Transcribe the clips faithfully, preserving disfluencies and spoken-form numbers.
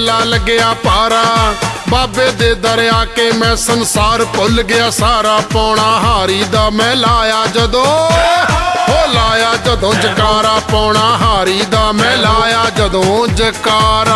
मेला लग्या पारा। बाबे दे दर आके मैं संसार भुल गया सारा। पौना हारी दा मैं लाया जदों हो लाया जदों जकारा। पौना हारी दा मैं लाया जदों जकारा।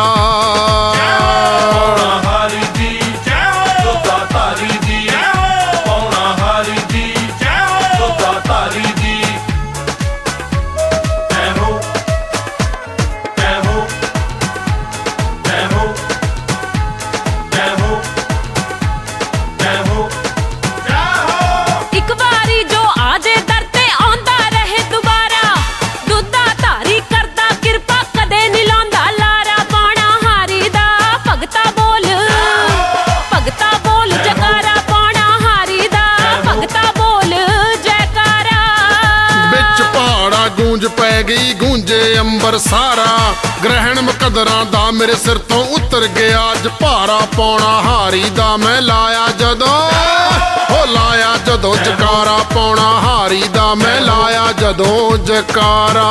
गूंज पै गई गूंजे अंबर सारा। ग्रहण मुकदरां दा मेरे सिर तो उतर गया अज भारा। पौना हारी दा मैं लाया जदों हो लाया जदों जकारा। पौना हारी दा मैं लाया जदों जकारा।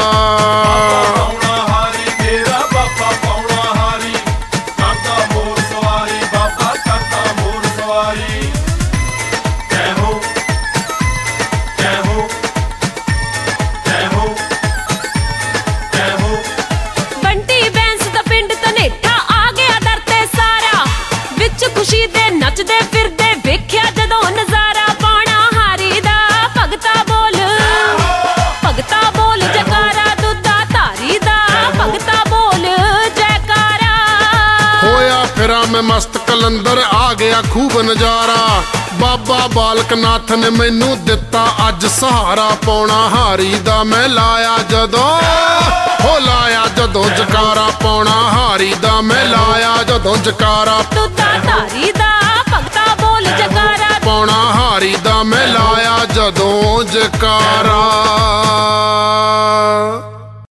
नचदे फिरदे वेख्या जदों नजारा। पौना हारी दा भगता बोल भगता बोल जकारा। दुद्धा धारी दा भगता बोल जयकारा। होया फिरा मैं मस्त कलंदर आ गया खूब नजारा। बाबा बालक नाथ ने मैनू दिता अज सहारा। पौना हारी दा मैं लाया जदों हो लाया जदों जकारा। पौना हारी दा मैं लाया जदों जकारा। दुद्धा धारी दा भगता बोल जकारा। पौना हारी दा मैं लाया जदों जकारा।